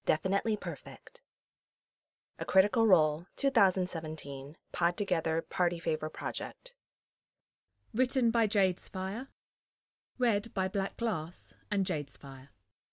Definitely Perfect. A Critical Role 2017 Pod Together Party Favor Project. Written by Jadespire. Read by Black Glass and Jadespire.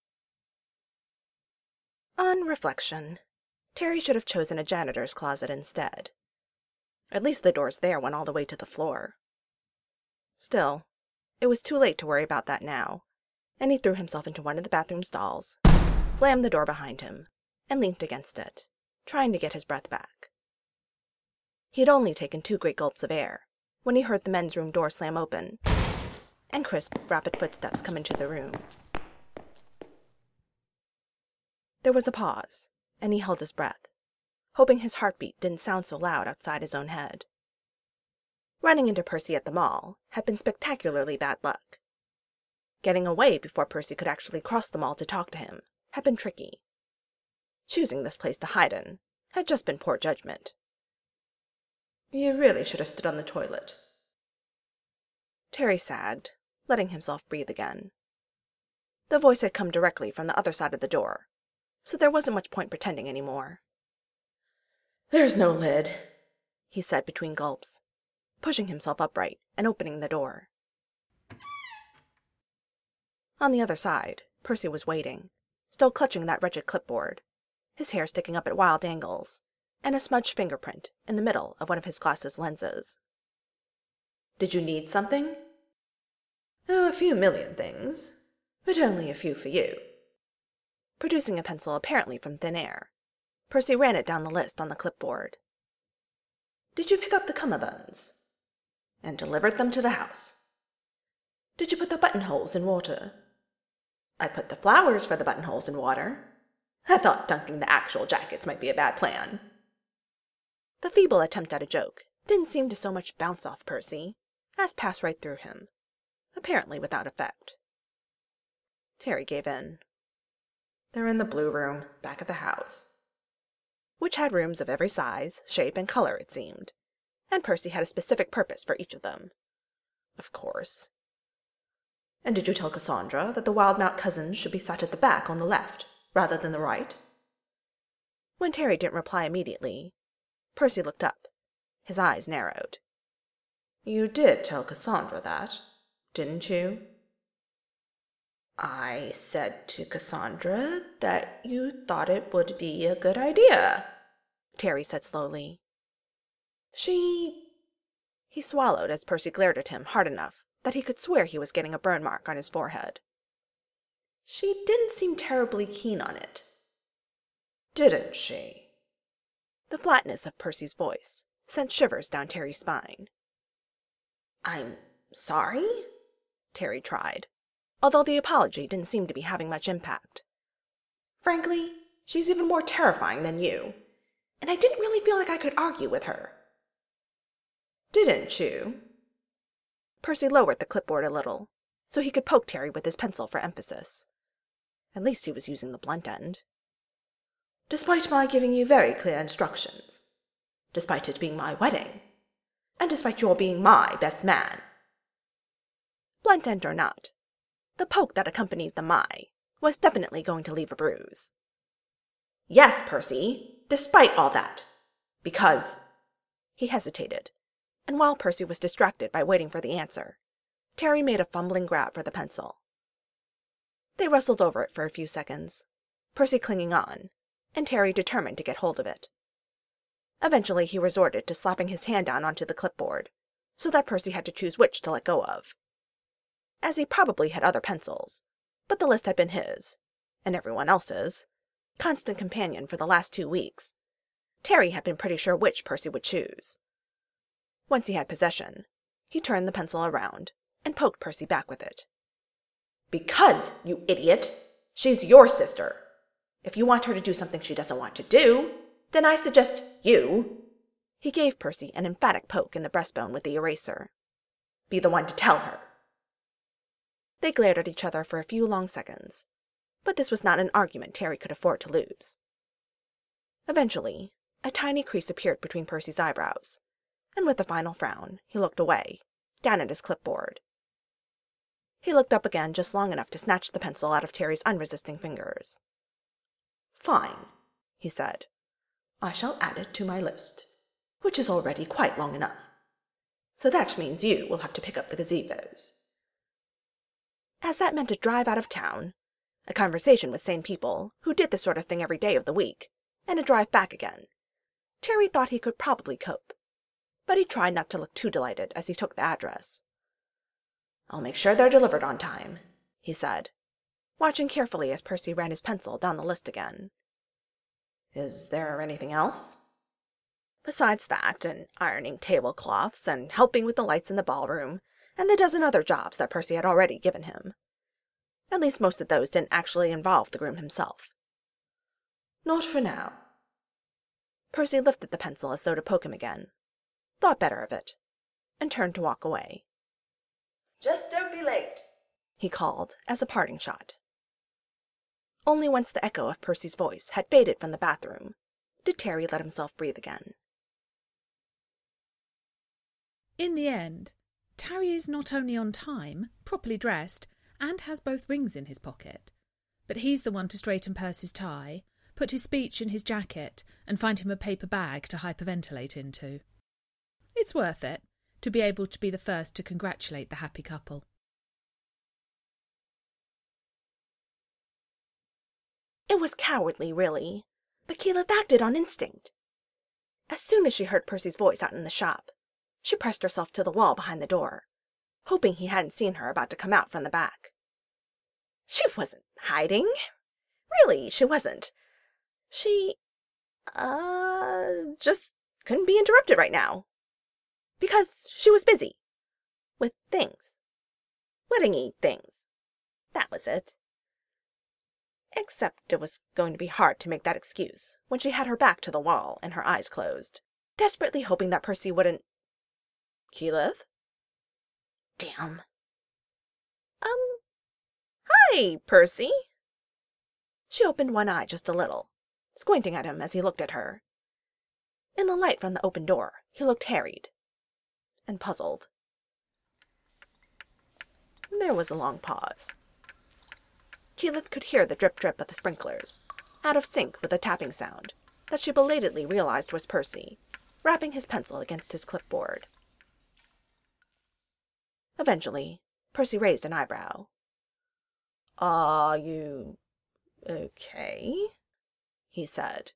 On reflection, Terry should have chosen a janitor's closet instead. At least the doors there went all the way to the floor. Still, it was too late to worry about that now, and he threw himself into one of the bathroom stalls, slammed the door behind him, and leaned against it, trying to get his breath back. He had only taken 2 great gulps of air when he heard the men's room door slam open, and crisp, rapid footsteps come into the room. There was a pause, and he held his breath, hoping his heartbeat didn't sound so loud outside his own head. Running into Percy at the mall had been spectacularly bad luck. Getting away before Percy could actually cross the mall to talk to him had been tricky. Choosing this place to hide in had just been poor judgment. "You really should have stood on the toilet." Terry sagged, letting himself breathe again. The voice had come directly from the other side of the door, so there wasn't much point pretending anymore. "There's no lid," he said between gulps, pushing himself upright and opening the door. On the other side, Percy was waiting, still clutching that wretched clipboard, his hair sticking up at wild angles, and a smudged fingerprint in the middle of one of his glasses lenses. "Did you need something?" "Oh, a few million things, but only a few for you." Producing a pencil apparently from thin air, Percy ran it down the list on the clipboard. "Did you pick up the cummerbunds?" "And delivered them to the house." "Did you put the buttonholes in water?" "I put the flowers for the buttonholes in water. I thought dunking the actual jackets might be a bad plan." The feeble attempt at a joke didn't seem to so much bounce off Percy as pass right through him, apparently without effect. Terry gave in. "They're in the blue room, back of the house." Which had rooms of every size, shape, and color, it seemed, and Percy had a specific purpose for each of them. Of course. "And did you tell Cassandra that the Wildmount cousins should be sat at the back on the left, rather than the right?" When Terry didn't reply immediately, Percy looked up, his eyes narrowed. "You did tell Cassandra that, didn't you?" "I said to Cassandra that you thought it would be a good idea," Terry said slowly. He swallowed as Percy glared at him hard enough that he could swear he was getting a burn mark on his forehead. "She didn't seem terribly keen on it." "Didn't she?" The flatness of Percy's voice sent shivers down Terry's spine. "I'm sorry," Terry tried, although the apology didn't seem to be having much impact. "Frankly, she's even more terrifying than you, and I didn't really feel like I could argue with her." "Didn't you?" Percy lowered the clipboard a little, so he could poke Terry with his pencil for emphasis. At least he was using the blunt end. "Despite my giving you very clear instructions. Despite it being my wedding. And despite your being my best man." Blunt end or not, the poke that accompanied the "my" was definitely going to leave a bruise. "Yes, Percy, despite all that. Because—" He hesitated, and while Percy was distracted by waiting for the answer, Terry made a fumbling grab for the pencil. They wrestled over it for a few seconds, Percy clinging on, and Terry determined to get hold of it. Eventually he resorted to slapping his hand down onto the clipboard, so that Percy had to choose which to let go of. As he probably had other pencils, but the list had been his, and everyone else's, constant companion for the last 2 weeks, Terry had been pretty sure which Percy would choose. Once he had possession, he turned the pencil around and poked Percy back with it. "Because, you idiot, she's your sister. If you want her to do something she doesn't want to do, then I suggest you—" He gave Percy an emphatic poke in the breastbone with the eraser. "Be the one to tell her." They glared at each other for a few long seconds, but this was not an argument Terry could afford to lose. Eventually, a tiny crease appeared between Percy's eyebrows, and with a final frown, he looked away, down at his clipboard. He looked up again just long enough to snatch the pencil out of Terry's unresisting fingers. Fine, he said. I shall add it to my list, which is already quite long enough. So that means you will have to pick up the gazebos. As that meant a drive out of town, a conversation with sane people who did this sort of thing every day of the week, and a drive back again, Terry thought he could probably cope, but he tried not to look too delighted as he took the address. I'll make sure they're delivered on time, he said, watching carefully as Percy ran his pencil down the list again. Is there anything else? Besides that, and ironing tablecloths, and helping with the lights in the ballroom, and the dozen other jobs that Percy had already given him. At least most of those didn't actually involve the groom himself. Not for now. Percy lifted the pencil as though to poke him again, thought better of it, and turned to walk away. Just don't be late, he called as a parting shot. Only once the echo of Percy's voice had faded from the bathroom did Terry let himself breathe again. In the end, Terry is not only on time, properly dressed, and has both rings in his pocket, but he's the one to straighten Percy's tie, put his speech in his jacket, and find him a paper bag to hyperventilate into. It's worth it, to be able to be the first to congratulate the happy couple. It was cowardly, really, but Keyleth acted on instinct. As soon as she heard Percy's voice out in the shop, she pressed herself to the wall behind the door, hoping he hadn't seen her about to come out from the back. She wasn't hiding. Really, she wasn't. She, just couldn't be interrupted right now. Because she was busy. With things. Wedding-y things. That was it. Except it was going to be hard to make that excuse when she had her back to the wall and her eyes closed, desperately hoping that Percy wouldn't... Keyleth? Damn. Hi, Percy. She opened one eye just a little, squinting at him as he looked at her. In the light from the open door, he looked harried and puzzled. There was a long pause. Keyleth could hear the drip-drip of the sprinklers, out of sync with the tapping sound that she belatedly realized was Percy, rapping his pencil against his clipboard. Eventually, Percy raised an eyebrow. Are you okay? He said.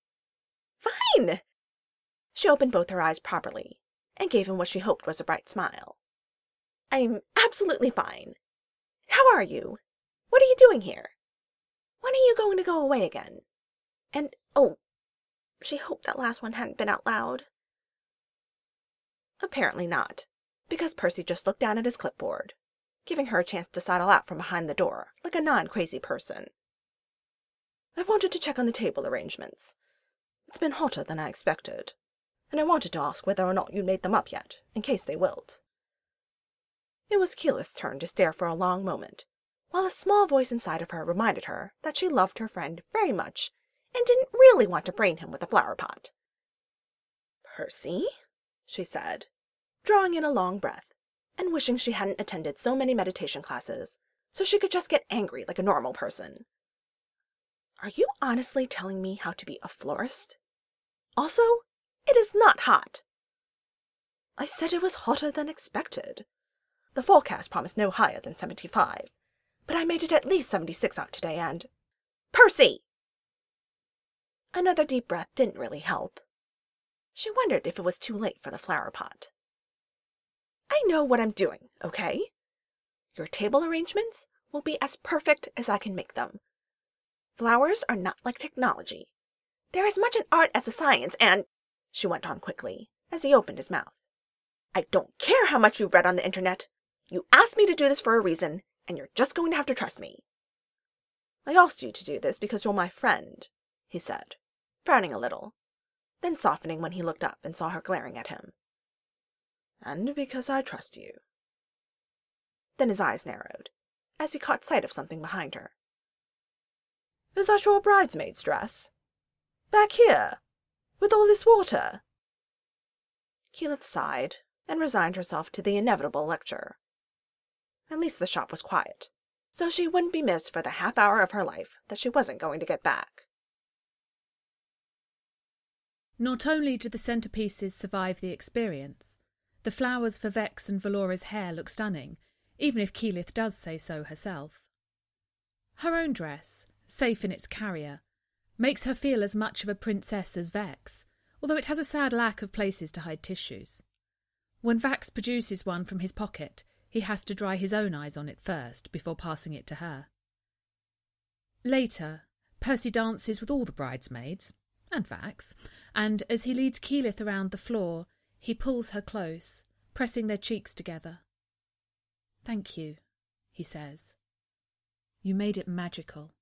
Fine! She opened both her eyes properly and gave him what she hoped was a bright smile. I'm absolutely fine. How are you? What are you doing here? When are you going to go away again? And, oh, she hoped that last one hadn't been out loud. Apparently not, because Percy just looked down at his clipboard, giving her a chance to sidle out from behind the door like a non-crazy person. I wanted to check on the table arrangements. It's been hotter than I expected, and I wanted to ask whether or not you made them up yet, in case they wilt. It was Keyleth's turn to stare for a long moment, while a small voice inside of her reminded her that she loved her friend very much and didn't really want to brain him with a flower pot. Percy, she said, drawing in a long breath, and wishing she hadn't attended so many meditation classes, so she could just get angry like a normal person. Are you honestly telling me how to be a florist? Also, it is not hot. I said it was hotter than expected. The forecast promised no higher than 75, but I made it at least 76 out today, and... Percy! Another deep breath didn't really help. She wondered if it was too late for the flower pot. I know what I'm doing, okay? Your table arrangements will be as perfect as I can make them. Flowers are not like technology. They're as much an art as a science, and... She went on quickly, as he opened his mouth. I don't care how much you've read on the internet. You asked me to do this for a reason, and you're just going to have to trust me. I asked you to do this because you're my friend, he said, frowning a little, then softening when he looked up and saw her glaring at him. And because I trust you. Then his eyes narrowed, as he caught sight of something behind her. Is that your bridesmaid's dress? Back here, with all this water? Keyleth sighed and resigned herself to the inevitable lecture. At least the shop was quiet, so she wouldn't be missed for the half hour of her life that she wasn't going to get back. Not only do the centerpieces survive the experience, the flowers for Vex and Valora's hair look stunning, even if Keyleth does say so herself. Her own dress, safe in its carrier, makes her feel as much of a princess as Vex, although it has a sad lack of places to hide tissues. When Vax produces one from his pocket, he has to dry his own eyes on it first before passing it to her. Later, Percy dances with all the bridesmaids, and Vax, and as he leads Keyleth around the floor, he pulls her close, pressing their cheeks together. "Thank you," he says. "You made it magical."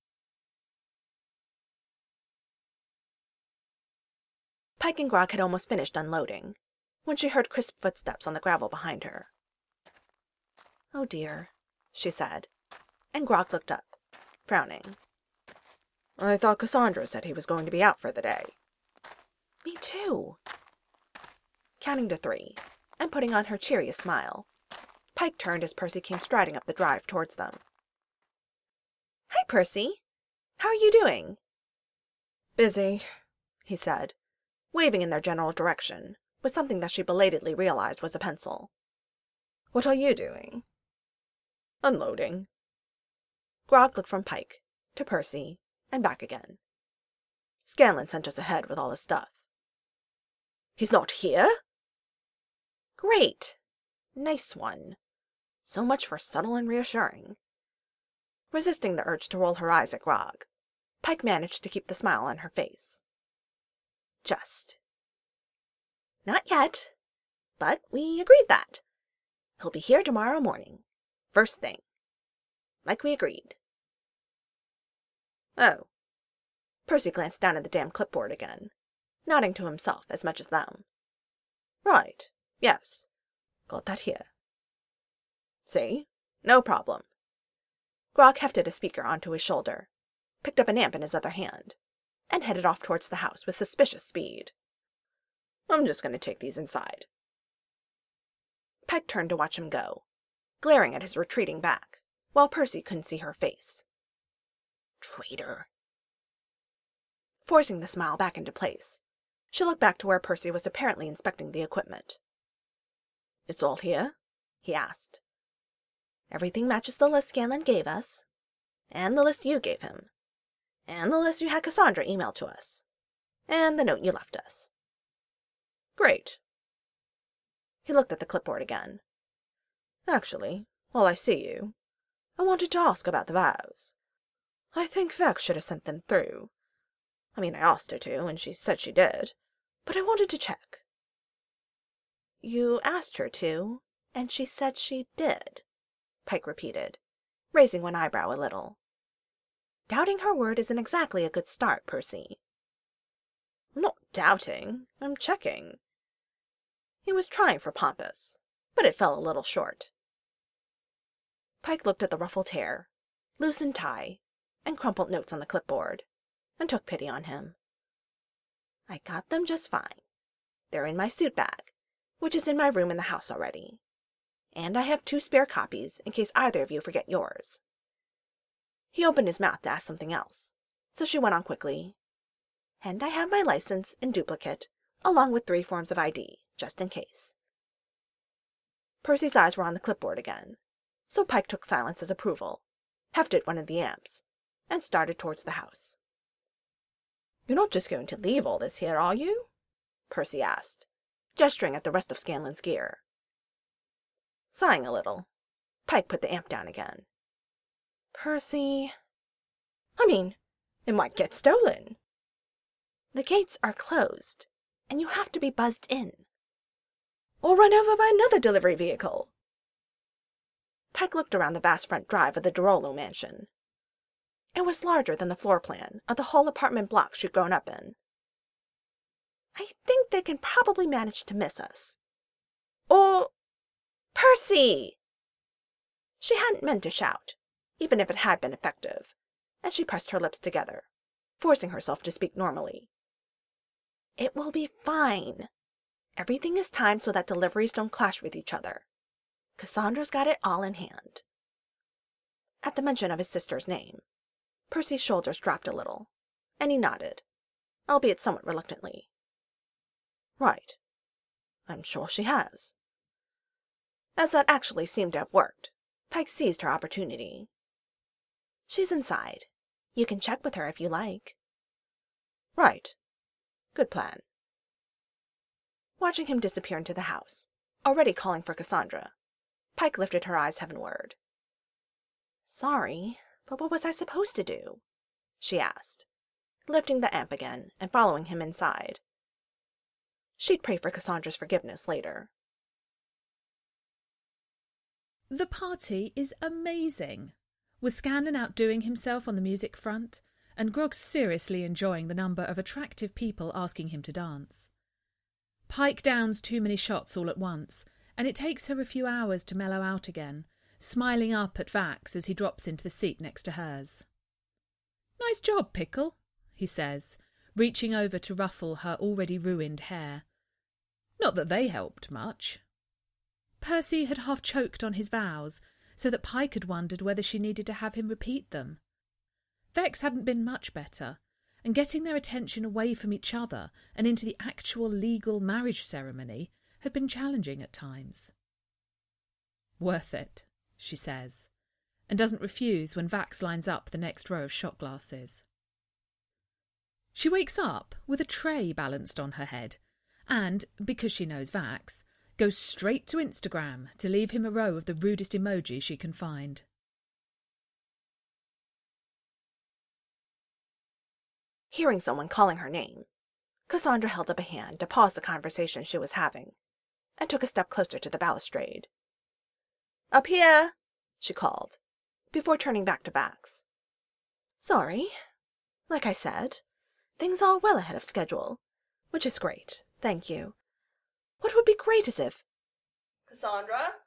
Pike and Grog had almost finished unloading, when she heard crisp footsteps on the gravel behind her. "Oh dear," she said, and Grog looked up, frowning. "I thought Cassandra said he was going to be out for the day." "Me too." Counting to 3, and putting on her cheeriest smile, Pike turned as Percy came striding up the drive towards them. "Hi, Percy. How are you doing?" "Busy," he said, waving in their general direction, with something that she belatedly realized was a pencil. "What are you doing?" "Unloading." Grog looked from Pike to Percy and back again. "Scanlan sent us ahead with all his stuff." "He's not here?" "Great. Nice one. So much for subtle and reassuring." Resisting the urge to roll her eyes at Grog, Pike managed to keep the smile on her face. "Just. Not yet, but we agreed that. He'll be here tomorrow morning, first thing, like we agreed." "Oh." Percy glanced down at the damn clipboard again, nodding to himself as much as them. "Right. Yes. Got that here. See? No problem." Grog hefted a speaker onto his shoulder, picked up an amp in his other hand, and headed off towards the house with suspicious speed. "I'm just going to take these inside." Pike turned to watch him go, glaring at his retreating back, while Percy couldn't see her face. Traitor. Forcing the smile back into place, she looked back to where Percy was apparently inspecting the equipment. "It's all here?" he asked. "Everything matches the list Scanlan gave us, and the list you gave him, and the list you had Cassandra email to us, and the note you left us." "Great." He looked at the clipboard again. "Actually, while I see you, I wanted to ask about the vows. I think Vex should have sent them through. I mean, I asked her to, and she said she did, but I wanted to check." "You asked her to, and she said she did," Pike repeated, raising one eyebrow a little. "Doubting her word isn't exactly a good start, Percy." "I'm not doubting. I'm checking." He was trying for pompous, but it fell a little short. Pike looked at the ruffled hair, loosened tie, and crumpled notes on the clipboard, and took pity on him. "I got them just fine. They're in my suit bag, which is in my room in the house already. And I have 2 spare copies in case either of you forget yours." He opened his mouth to ask something else, so she went on quickly. "And I have my license in duplicate, along with 3 forms of ID, just in case." Percy's eyes were on the clipboard again, so Pike took silence as approval, hefted one of the amps, and started towards the house. "You're not just going to leave all this here, are you?" Percy asked, gesturing at the rest of Scanlan's gear. Sighing a little, Pike put the amp down again. "Percy—" "I mean, it might get stolen." "The gates are closed, and you have to be buzzed in." "Or run over by another delivery vehicle." Pike looked around the vast front drive of the Dorolo mansion. It was larger than the floor plan of the whole apartment block she'd grown up in. "I think they can probably manage to miss us. Or— Percy!" She hadn't meant to shout, even if it had been effective, as she pressed her lips together, forcing herself to speak normally. "It will be fine. Everything is timed so that deliveries don't clash with each other. Cassandra's got it all in hand." At the mention of his sister's name, Percy's shoulders dropped a little, and he nodded, albeit somewhat reluctantly. Right. I'm sure she has. As that actually seemed to have worked, Pike seized her opportunity. She's inside. You can check with her if you like. Right. Good plan. Watching him disappear into the house, already calling for Cassandra, Pike lifted her eyes heavenward. Sorry, but what was I supposed to do? She asked, lifting the amp again and following him inside. She'd pray for Cassandra's forgiveness later. The party is amazing, with Scanlan outdoing himself on the music front, and Grog seriously enjoying the number of attractive people asking him to dance. Pike downs too many shots all at once, and it takes her a few hours to mellow out again, smiling up at Vax as he drops into the seat next to hers. "Nice job, Pickle," he says, reaching over to ruffle her already ruined hair. Not that they helped much. Percy had half choked on his vows, so that Pike had wondered whether she needed to have him repeat them. Vex hadn't been much better, and getting their attention away from each other and into the actual legal marriage ceremony had been challenging at times. "Worth it," she says, and doesn't refuse when Vax lines up the next row of shot glasses. She wakes up with a tray balanced on her head, and, because she knows Vax, goes straight to Instagram to leave him a row of the rudest emoji she can find. Hearing someone calling her name, Cassandra held up a hand to pause the conversation she was having, and took a step closer to the balustrade. "Up here!" she called, before turning back to Vax. "Sorry. Like I said, things are well ahead of schedule, which is great, thank you. What would be great is if—" "Cassandra?"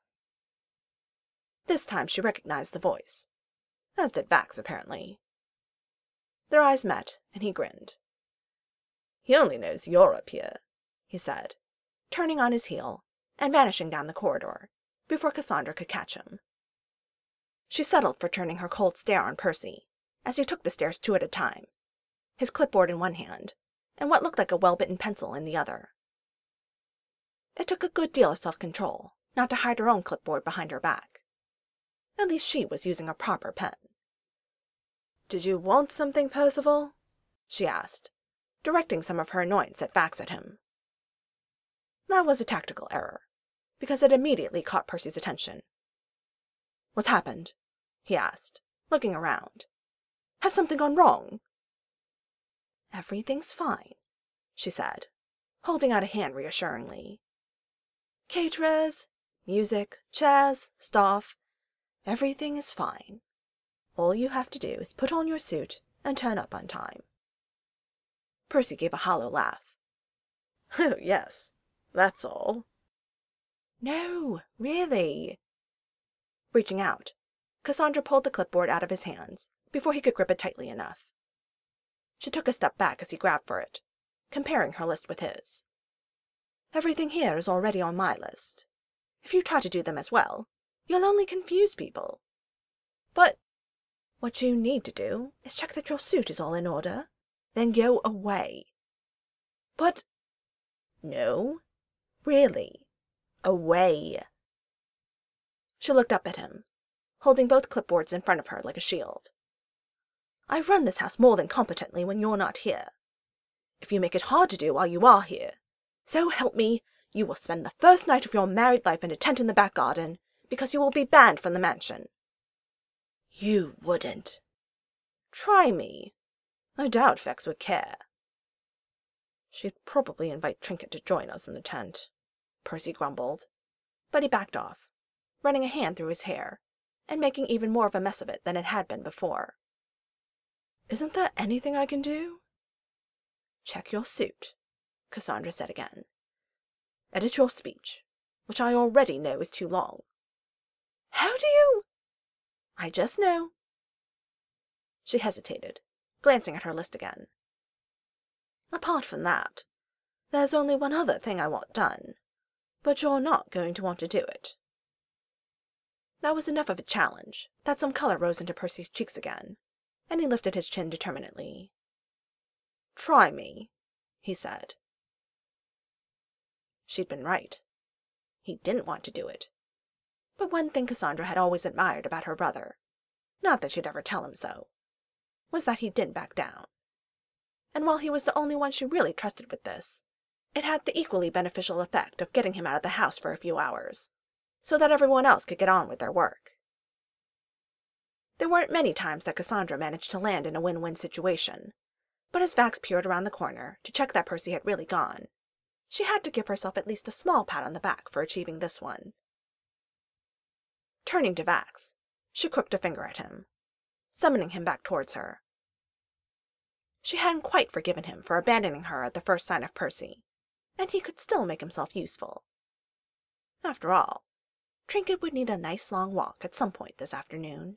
This time she recognized the voice, as did Vax apparently. Their eyes met, and he grinned. "He only knows you're up here," he said, turning on his heel and vanishing down the corridor before Cassandra could catch him. She settled for turning her cold stare on Percy as he took the stairs 2 at a time, his clipboard in one hand and what looked like a well-bitten pencil in the other. It took a good deal of self-control not to hide her own clipboard behind her back. At least she was using a proper pen. "Did you want something, Percival?" she asked, directing some of her annoyance at Vax at him. That was a tactical error, because it immediately caught Percy's attention. "What's happened?" he asked, looking around. "Has something gone wrong?" "Everything's fine," she said, holding out a hand reassuringly. "Caterers, music, chairs, staff, everything is fine. All you have to do is put on your suit and turn up on time." Percy gave a hollow laugh. "Oh, yes, that's all." "No, really." Reaching out, Cassandra pulled the clipboard out of his hands before he could grip it tightly enough. She took a step back as he grabbed for it, comparing her list with his. "Everything here is already on my list. If you try to do them as well, you'll only confuse people. But what you need to do is check that your suit is all in order, then go away." "But—" "No, really. Away." She looked up at him, holding both clipboards in front of her like a shield. "I run this house more than competently when you're not here. If you make it hard to do while you are here, so help me, you will spend the first night of your married life in a tent in the back garden, because you will be banned from the mansion." "You wouldn't." "Try me. I doubt Vex would care." "She'd probably invite Trinket to join us in the tent," Percy grumbled, but he backed off, running a hand through his hair, and making even more of a mess of it than it had been before. "Isn't there anything I can do?" "Check your suit," Cassandra said again. "Edit your speech, which I already know is too long." "How do you—" "I just know." She hesitated, glancing at her list again. "Apart from that, there's only one other thing I want done, but you're not going to want to do it." That was enough of a challenge that some color rose into Percy's cheeks again, and he lifted his chin determinedly. "Try me," he said. She'd been right. He didn't want to do it. But one thing Cassandra had always admired about her brother, not that she'd ever tell him so, was that he didn't back down. And while he was the only one she really trusted with this, it had the equally beneficial effect of getting him out of the house for a few hours, so that everyone else could get on with their work. There weren't many times that Cassandra managed to land in a win-win situation, but as Vax peered around the corner to check that Percy had really gone, she had to give herself at least a small pat on the back for achieving this one. Turning to Vax, she crooked a finger at him, summoning him back towards her. She hadn't quite forgiven him for abandoning her at the first sign of Percy, and he could still make himself useful. After all, Trinket would need a nice long walk at some point this afternoon.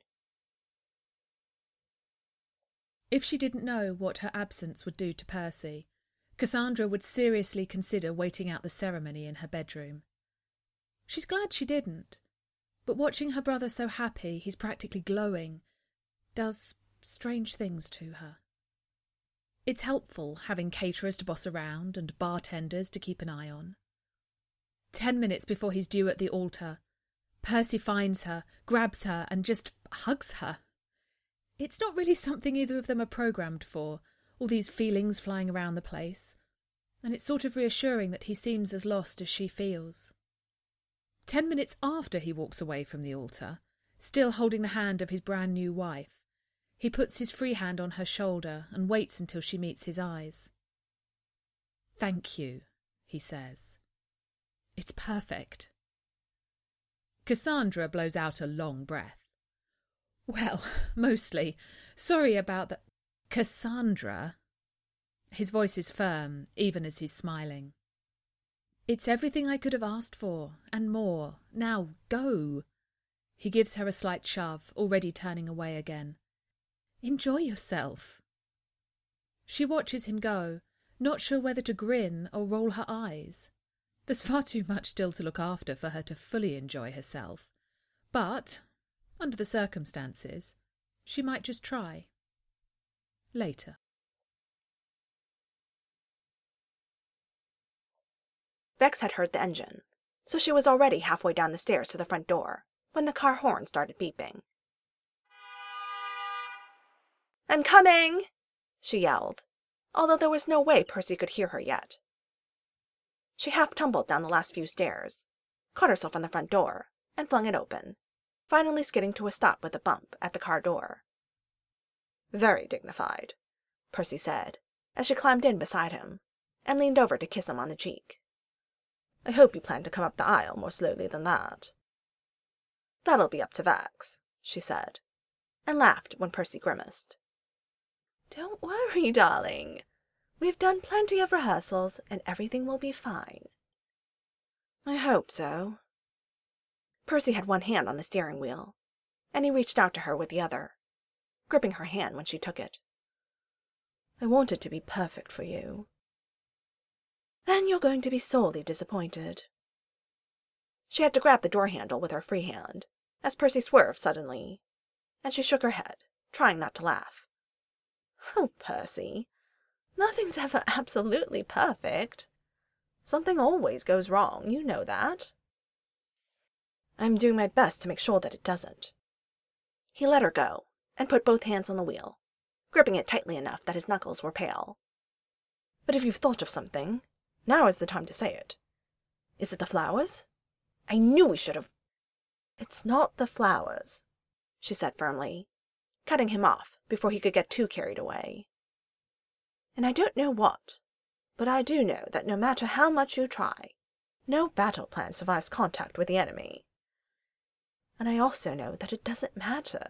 If she didn't know what her absence would do to Percy, Cassandra would seriously consider waiting out the ceremony in her bedroom. She's glad she didn't, but watching her brother so happy he's practically glowing does strange things to her. It's helpful having caterers to boss around and bartenders to keep an eye on. 10 minutes before he's due at the altar, Percy finds her, grabs her, and just hugs her. It's not really something either of them are programmed for, all these feelings flying around the place, and it's sort of reassuring that he seems as lost as she feels. 10 minutes after he walks away from the altar, still holding the hand of his brand new wife, he puts his free hand on her shoulder and waits until she meets his eyes. "Thank you," he says. "It's perfect." Cassandra blows out a long breath. "Well, mostly. Sorry about that." "Cassandra." His voice is firm, even as he's smiling. "It's everything I could have asked for, and more. Now, go." He gives her a slight shove, already turning away again. "Enjoy yourself." She watches him go, not sure whether to grin or roll her eyes. There's far too much still to look after for her to fully enjoy herself. But, under the circumstances, she might just try. Later. Vex had heard the engine, so she was already halfway down the stairs to the front door when the car horn started beeping. "I'm coming!" she yelled, although there was no way Percy could hear her yet. She half tumbled down the last few stairs, caught herself on the front door, and flung it open, finally skidding to a stop with a bump at the car door. "Very dignified," Percy said, as she climbed in beside him, and leaned over to kiss him on the cheek. "I hope you plan to come up the aisle more slowly than that." "That'll be up to Vax," she said, and laughed when Percy grimaced. "Don't worry, darling. We've done plenty of rehearsals, and everything will be fine." "I hope so." Percy had one hand on the steering wheel, and he reached out to her with the other, gripping her hand when she took it. "I want it to be perfect for you." "Then you're going to be sorely disappointed." She had to grab the door handle with her free hand, as Percy swerved suddenly, and she shook her head, trying not to laugh. "Oh, Percy, nothing's ever absolutely perfect. Something always goes wrong, you know that." "I'm doing my best to make sure that it doesn't." He let her go, and put both hands on the wheel, gripping it tightly enough that his knuckles were pale. "But if you've thought of something, now is the time to say it. Is it the flowers? I knew we should have—" "It's not the flowers," she said firmly, cutting him off before he could get too carried away. "And I don't know what, but I do know that no matter how much you try, no battle plan survives contact with the enemy. And I also know that it doesn't matter."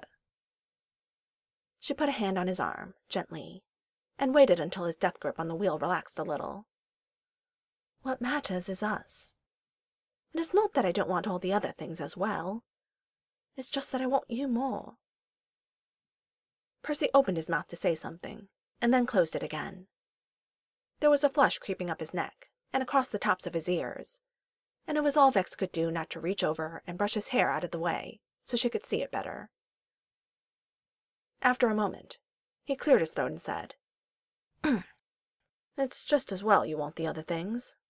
She put a hand on his arm, gently, and waited until his death grip on the wheel relaxed a little. "What matters is us. And it's not that I don't want all the other things as well. It's just that I want you more." Percy opened his mouth to say something, and then closed it again. There was a flush creeping up his neck and across the tops of his ears, and it was all Vex could do not to reach over and brush his hair out of the way so she could see it better. After a moment, he cleared his throat and said, "It's just as well you want the other things.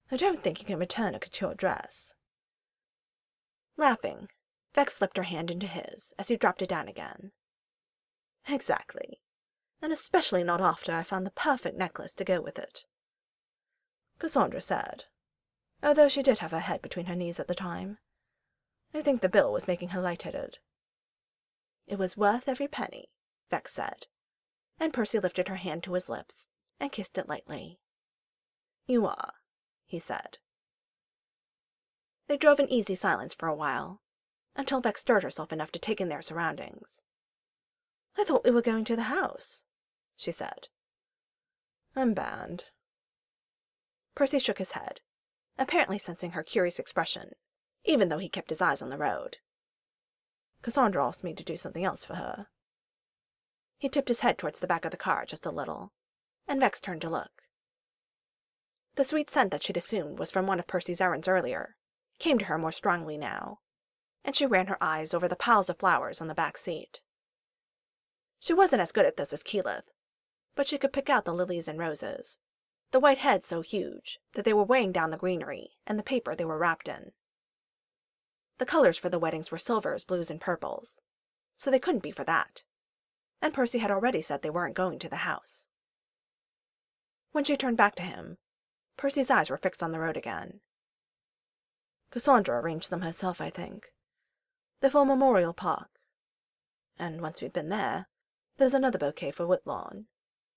I don't think you can return a couture dress." Laughing, Vex slipped her hand into his as he dropped it down again. "Exactly. And especially not after I found the perfect necklace to go with it," Cassandra said, although she did have her head between her knees at the time. I think the bill was making her lightheaded. "It was worth every penny," Vex said, and Percy lifted her hand to his lips and kissed it lightly. "You are," he said. They drove in easy silence for a while, until Vex stirred herself enough to take in their surroundings. "I thought we were going to the house," she said. "I'm banned." Percy shook his head, apparently sensing her curious expression, even though he kept his eyes on the road. "Cassandra asked me to do something else for her." He tipped his head towards the back of the car just a little, and Vex turned to look. The sweet scent that she'd assumed was from one of Percy's errands earlier came to her more strongly now, and she ran her eyes over the piles of flowers on the back seat. She wasn't as good at this as Keyleth, but she could pick out the lilies and roses, the white heads so huge that they were weighing down the greenery and the paper they were wrapped in. The colors for the weddings were silvers, blues, and purples, so they couldn't be for that, and Percy had already said they weren't going to the house. When she turned back to him, Percy's eyes were fixed on the road again. "Cassandra arranged them herself, I think. They're for Memorial Park. And once we've been there, there's another bouquet for Whitlawn."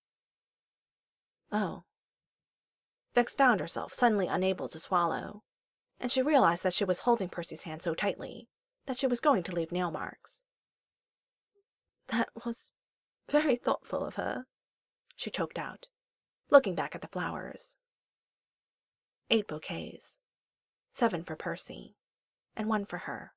"Oh." Vex found herself suddenly unable to swallow, and she realized that she was holding Percy's hand so tightly that she was going to leave nail marks. "That was very thoughtful of her," she choked out, looking back at the flowers. 8 bouquets, 7 for Percy, and 1 for her.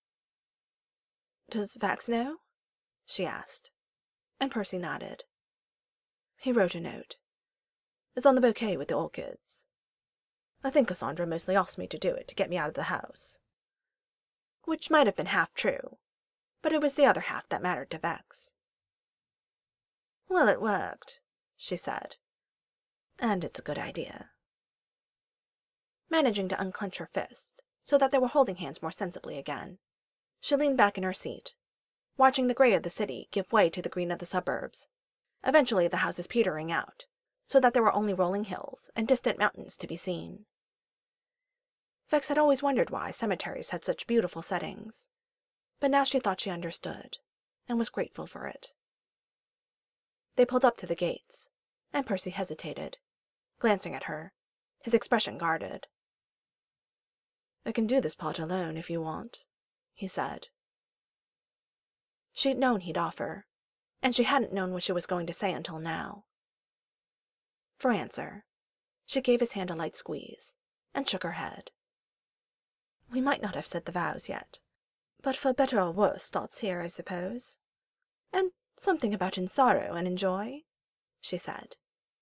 "Does Vax know?" she asked, and Percy nodded. "He wrote a note. It's on the bouquet with the orchids. I think Cassandra mostly asked me to do it to get me out of the house." Which might have been half true, but it was the other half that mattered to Vex. "Well, it worked," she said. "And it's a good idea." Managing to unclench her fist so that they were holding hands more sensibly again, she leaned back in her seat, watching the gray of the city give way to the green of the suburbs, eventually the houses petering out, so that there were only rolling hills and distant mountains to be seen. Vex had always wondered why cemeteries had such beautiful settings, but now she thought she understood, and was grateful for it. They pulled up to the gates, and Percy hesitated, glancing at her, his expression guarded. "I can do this part alone if you want," he said. She'd known he'd offer, and she hadn't known what she was going to say until now. For answer, she gave his hand a light squeeze, and shook her head. "We might not have said the vows yet, but for better or worse starts here, I suppose. And something about in sorrow and in joy," she said.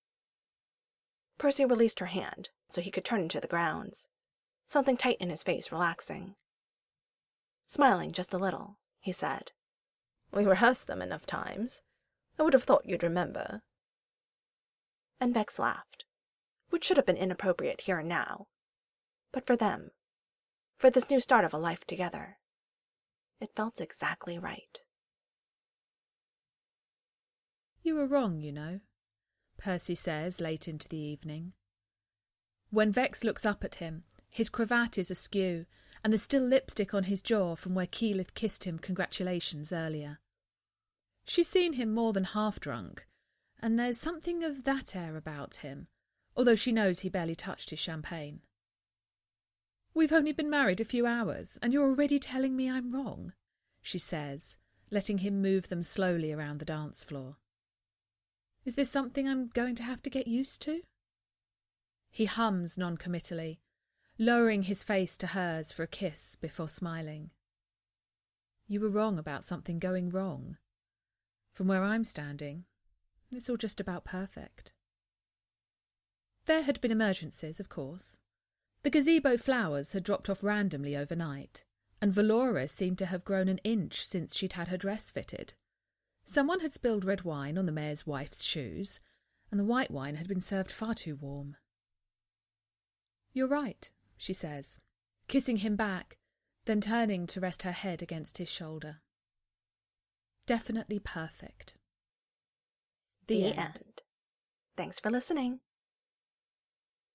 Percy released her hand so he could turn into the grounds, something tight in his face relaxing. Smiling just a little, he said, "We rehearsed them enough times. I would have thought you'd remember." And Vex laughed, which should have been inappropriate here and now, but for them, for this new start of a life together, it felt exactly right. "You were wrong, you know," Percy says late into the evening. When Vex looks up at him, his cravat is askew, and there's still lipstick on his jaw from where Keyleth kissed him congratulations earlier. She's seen him more than half drunk, and there's something of that air about him, although she knows he barely touched his champagne. "We've only been married a few hours, and you're already telling me I'm wrong," she says, letting him move them slowly around the dance floor. "Is this something I'm going to have to get used to?" He hums non-committally, lowering his face to hers for a kiss before smiling. "You were wrong about something going wrong. From where I'm standing, it's all just about perfect." There had been emergencies, of course. The gazebo flowers had dropped off randomly overnight, and Valora seemed to have grown an inch since she'd had her dress fitted. Someone had spilled red wine on the mayor's wife's shoes, and the white wine had been served far too warm. "You're right," she says, kissing him back, then turning to rest her head against his shoulder. Definitely perfect. The end. Thanks for listening.